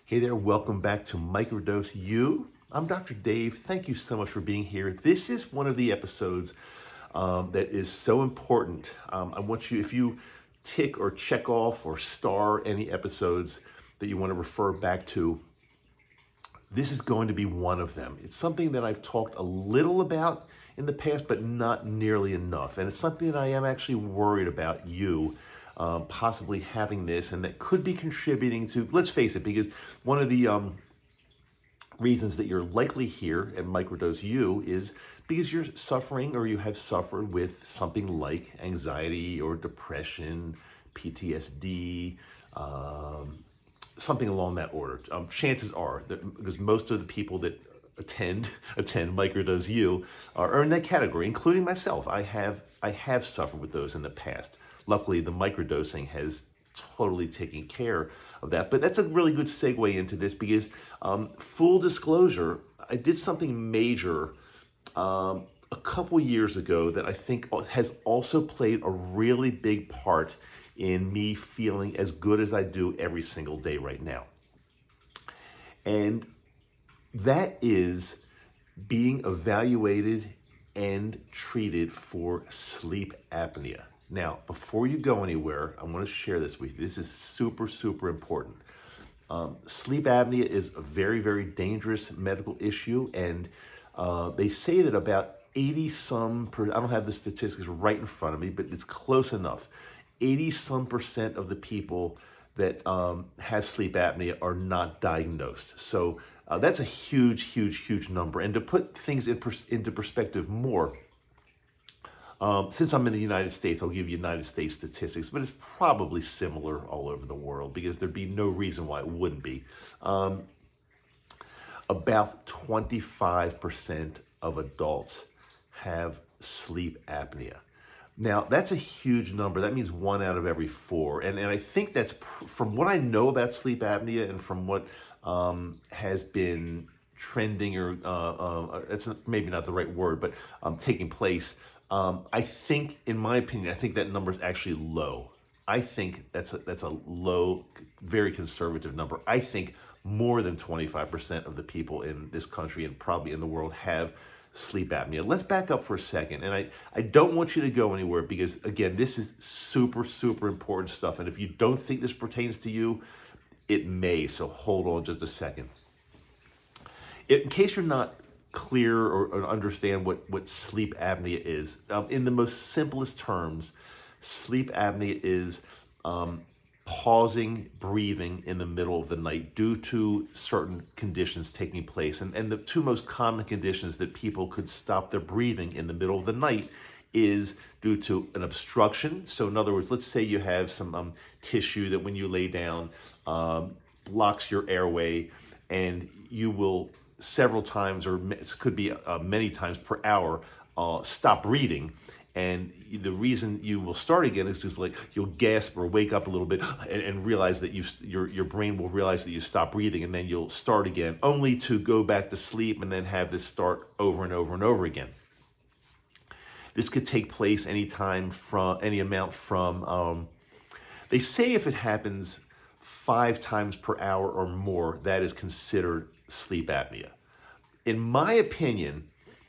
Hey there, welcome back to Microdose U. I'm Dr. Dave. Thank you so much for being here. This is one of the episodes that is so important. I want you, if you tick or check off or star any episodes that you want to refer back to, this is going to be one of them. It's something that I've talked a little about in the past, but not nearly enough. And it's something that I am actually worried about you possibly having this, and that could be contributing to, let's face it, because one of the reasons that you're likely here at Microdose U is because you're suffering or you have suffered with something like anxiety or depression, PTSD, something along that order. Chances are that because most of the people that attend Microdose U are in that category, including myself. I have suffered with those in the past. Luckily, the microdosing has totally taken care of that. But that's a really good segue into this because, full disclosure, I did something major a couple years ago that I think has also played a really big part in me feeling as good as I do every single day right now. And that is being evaluated and treated for sleep apnea. Now, before you go anywhere, I want to share this with you. This is super, super important. Sleep apnea is a very, very dangerous medical issue, and they say that about 80 I don't have the statistics right in front of me, but it's close enough. 80% of the people that have sleep apnea are not diagnosed. So that's a huge, huge, huge number. And to put things into perspective more, since I'm in the United States, I'll give you United States statistics, but it's probably similar all over the world because there'd be no reason why it wouldn't be. About 25% of adults have sleep apnea. Now, that's a huge number. That means 1 out of every 4. And I think that's, from what I know about sleep apnea and from what has been trending, or it's maybe not the right word, but taking place, I think, in my opinion, I think that number is actually low. I think that's a low, very conservative number. I think more than 25% of the people in this country and probably in the world have sleep apnea. Let's back up for a second. And I don't want you to go anywhere because, again, this is super, super important stuff. And if you don't think this pertains to you, it may. So hold on just a second. In case you're not clear or understand what sleep apnea is, in the most simplest terms, sleep apnea is pausing breathing in the middle of the night due to certain conditions taking place. And the two most common conditions that people could stop their breathing in the middle of the night is due to an obstruction. So in other words, let's say you have some tissue that when you lay down blocks your airway, and you will several times, or it could be many times per hour, stop breathing. And the reason you will start again is just like you'll gasp or wake up a little bit and realize that your brain will realize that you stopped breathing, and then you'll start again, only to go back to sleep and then have this start over and over and over again. This could take place any amount from, they say if it happens 5 times per hour or more, that is considered sleep apnea. In my opinion,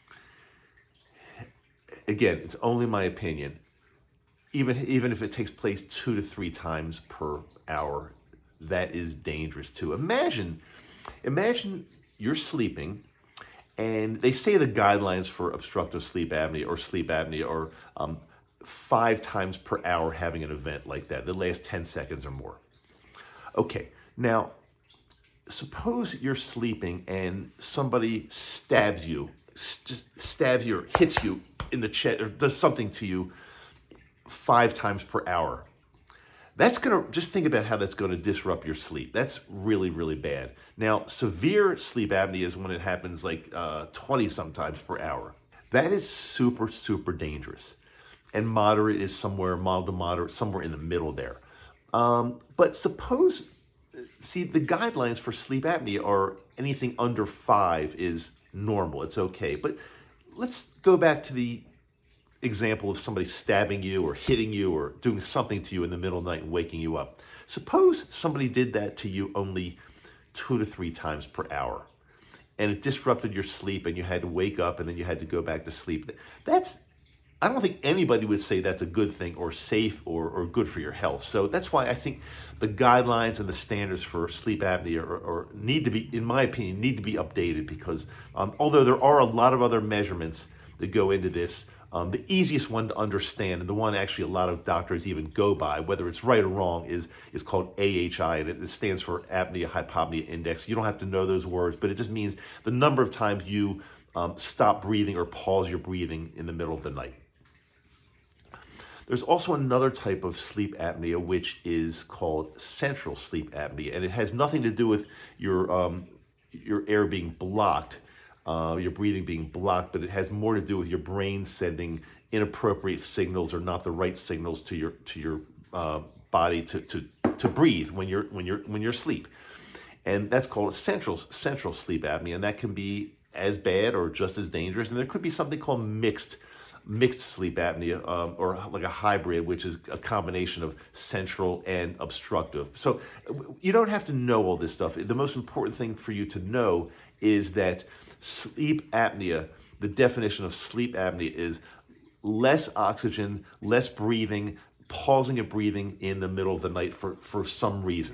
again, it's only my opinion, even if it takes place 2 to 3 times per hour, that is dangerous too. Imagine you're sleeping, and they say the guidelines for obstructive sleep apnea are 5 times per hour having an event like that that lasts 10 seconds or more. Okay, now, suppose you're sleeping and somebody stabs you or hits you in the chest or does something to you 5 times per hour. That's going to, just think about how that's going to disrupt your sleep. That's really, really bad. Now, severe sleep apnea is when it happens like 20 sometimes per hour. That is super, super dangerous. And moderate is mild to moderate, somewhere in the middle there. But suppose, see, the guidelines for sleep apnea are anything under 5 is normal. It's okay. But let's go back to the example of somebody stabbing you or hitting you or doing something to you in the middle of the night and waking you up. Suppose somebody did that to you only 2 to 3 times per hour. And it disrupted your sleep and you had to wake up and then you had to go back to sleep. I don't think anybody would say that's a good thing or safe or good for your health. So that's why I think the guidelines and the standards for sleep apnea or need to be, in my opinion, need to be updated because although there are a lot of other measurements that go into this, the easiest one to understand, and the one actually a lot of doctors even go by, whether it's right or wrong, is called AHI, and it stands for apnea-hypopnea index. You don't have to know those words, but it just means the number of times you stop breathing or pause your breathing in the middle of the night. There's also another type of sleep apnea, which is called central sleep apnea, and it has nothing to do with your air being blocked, your breathing being blocked, but it has more to do with your brain sending inappropriate signals or not the right signals to your body to breathe when you're asleep, and that's called central sleep apnea, and that can be as bad or just as dangerous. And there could be something called mixed sleep apnea, or like a hybrid, which is a combination of central and obstructive. So you don't have to know all this stuff. The most important thing for you to know is that sleep apnea, the definition of sleep apnea is less oxygen, less breathing, pausing of breathing in the middle of the night for some reason.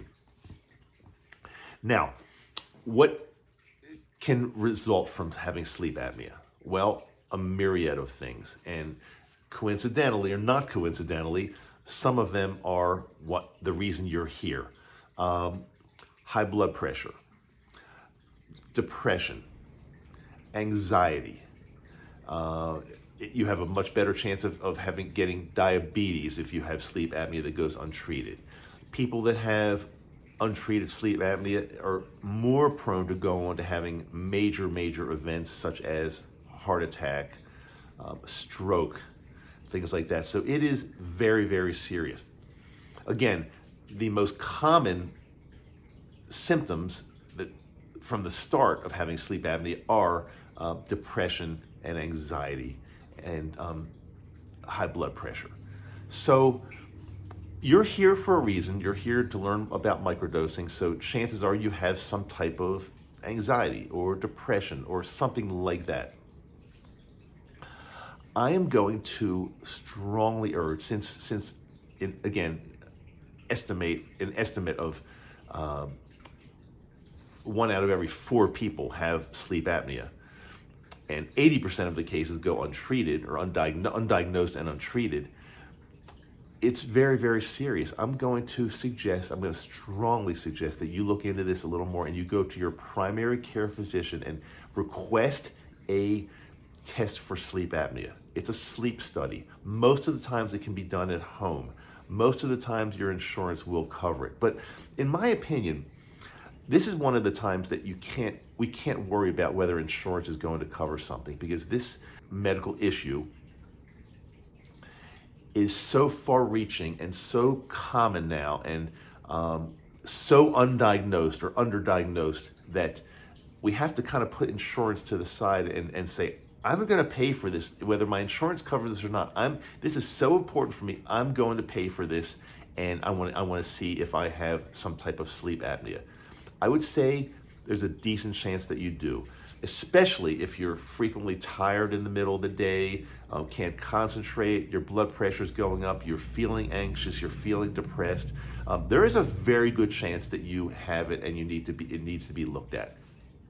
Now, what can result from having sleep apnea? Well, a myriad of things, and coincidentally or not coincidentally, some of them are what the reason you're here. High blood pressure, depression, anxiety. You have a much better chance of getting diabetes if you have sleep apnea that goes untreated. People that have untreated sleep apnea are more prone to go on to having major events such as heart attack, stroke, things like that. So it is very serious. Again, the most common symptoms that from the start of having sleep apnea are depression and anxiety and high blood pressure. So you're here for a reason. You're here to learn about microdosing. So chances are you have some type of anxiety or depression or something like that. I am going to strongly urge, since again, an estimate of 1 out of every 4 people have sleep apnea, and 80% of the cases go untreated or undiagnosed and untreated. It's very serious. I'm going to strongly suggest that you look into this a little more and you go to your primary care physician and request a test for sleep apnea. It's a sleep study. Most of the times it can be done at home. Most of the times your insurance will cover it. But in my opinion, this is one of the times that we can't worry about whether insurance is going to cover something, because this medical issue is so far-reaching and so common now and so undiagnosed or underdiagnosed that we have to kind of put insurance to the side and say, I'm going to pay for this, whether my insurance covers this or not. This is so important for me. I'm going to pay for this, and I want to see if I have some type of sleep apnea. I would say there's a decent chance that you do, especially if you're frequently tired in the middle of the day, can't concentrate, your blood pressure's going up, you're feeling anxious, you're feeling depressed. There is a very good chance that you have it, and it needs to be looked at.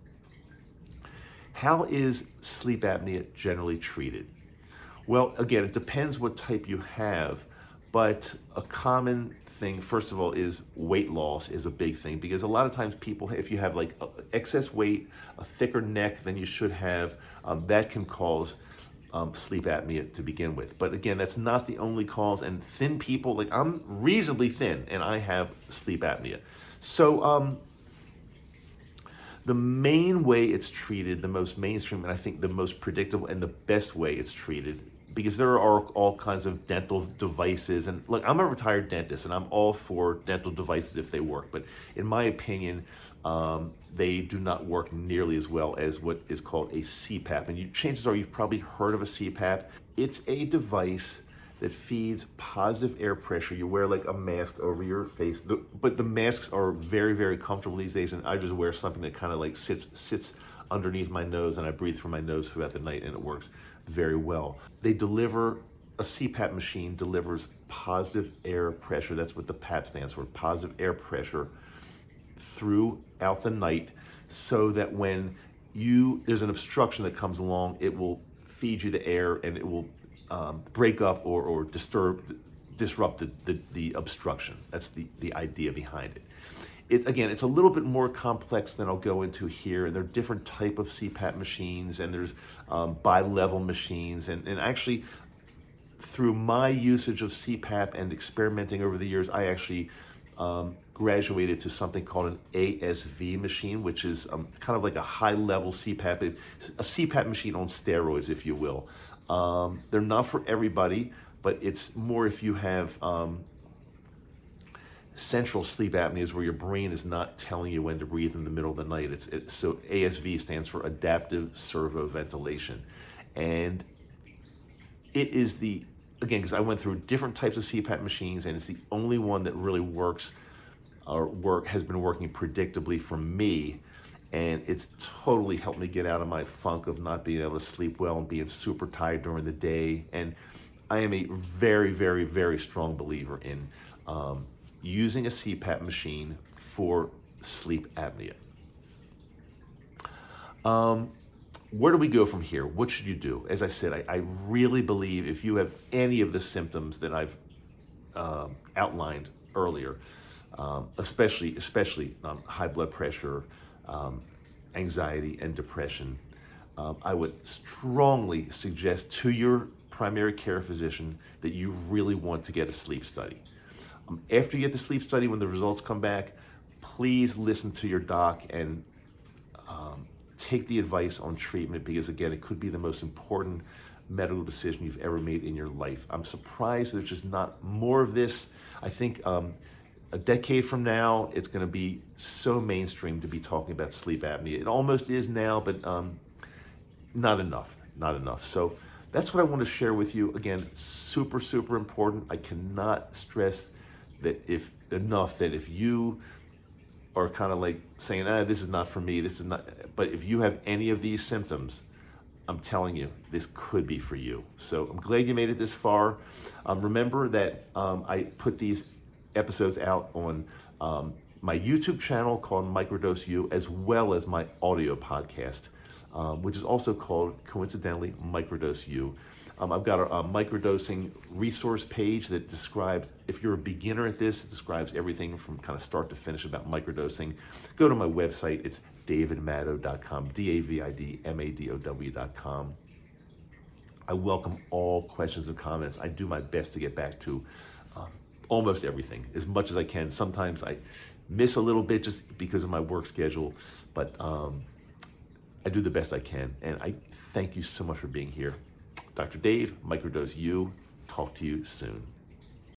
How is sleep apnea generally treated? Well, again, it depends what type you have, but a common thing, first of all, is weight loss is a big thing, because a lot of times people, if you have like excess weight, a thicker neck than you should have, that can cause sleep apnea to begin with. But again, that's not the only cause, and thin people, like I'm reasonably thin and I have sleep apnea. So the main way it's treated, the most mainstream, and I think the most predictable and the best way it's treated, because there are all kinds of dental devices, and look, I'm a retired dentist and I'm all for dental devices if they work, but in my opinion, they do not work nearly as well as what is called a CPAP. And chances are you've probably heard of a CPAP. It's a device that feeds positive air pressure. You wear like a mask over your face, but the masks are very, very comfortable these days, and I just wear something that kind of like sits underneath my nose, and I breathe through my nose throughout the night, and it works very well. They deliver, a CPAP machine delivers positive air pressure. That's what the PAP stands for, positive air pressure, throughout the night, so that when there's an obstruction that comes along, it will feed you the air, and it will break up or disrupt the obstruction. That's the idea behind it. It's a little bit more complex than I'll go into here. There are different type of CPAP machines, and there's bi-level machines, and actually through my usage of CPAP and experimenting over the years, I actually graduated to something called an ASV machine, which is kind of like a high-level CPAP, a CPAP machine on steroids, if you will. They're not for everybody, but it's more if you have central sleep apneas where your brain is not telling you when to breathe in the middle of the night. So ASV stands for adaptive servoventilation. And it is again, because I went through different types of CPAP machines, and it's the only one that really has been working predictably for me. And it's totally helped me get out of my funk of not being able to sleep well and being super tired during the day. And I am a very, very, very strong believer in using a CPAP machine for sleep apnea. Where do we go from here? What should you do? As I said, I really believe if you have any of the symptoms that I've outlined earlier, especially high blood pressure, anxiety, and depression, I would strongly suggest to your primary care physician that you really want to get a sleep study. After you get the sleep study, when the results come back, please listen to your doc and take the advice on treatment, because again, it could be the most important medical decision you've ever made in your life. I'm surprised there's just not more of this. I think a decade from now, it's going to be so mainstream to be talking about sleep apnea. It almost is now, but not enough. So that's what I want to share with you. Again, super, super important. I cannot stress that if you are kind of like saying, this is not for me, this is not, but if you have any of these symptoms, I'm telling you, this could be for you. So I'm glad you made it this far. Remember that I put these episodes out on my YouTube channel called Microdose U, as well as my audio podcast, which is also called, coincidentally, Microdose U. I've got a microdosing resource page that describes, if you're a beginner at this, it describes everything from kind of start to finish about microdosing. Go to my website, it's davidmadow.com, davidmadow.com. I welcome all questions and comments. I do my best to get back to almost everything, as much as I can. Sometimes I miss a little bit just because of my work schedule, but I do the best I can. And I thank you so much for being here. Dr. Dave, Microdose U. Talk to you soon.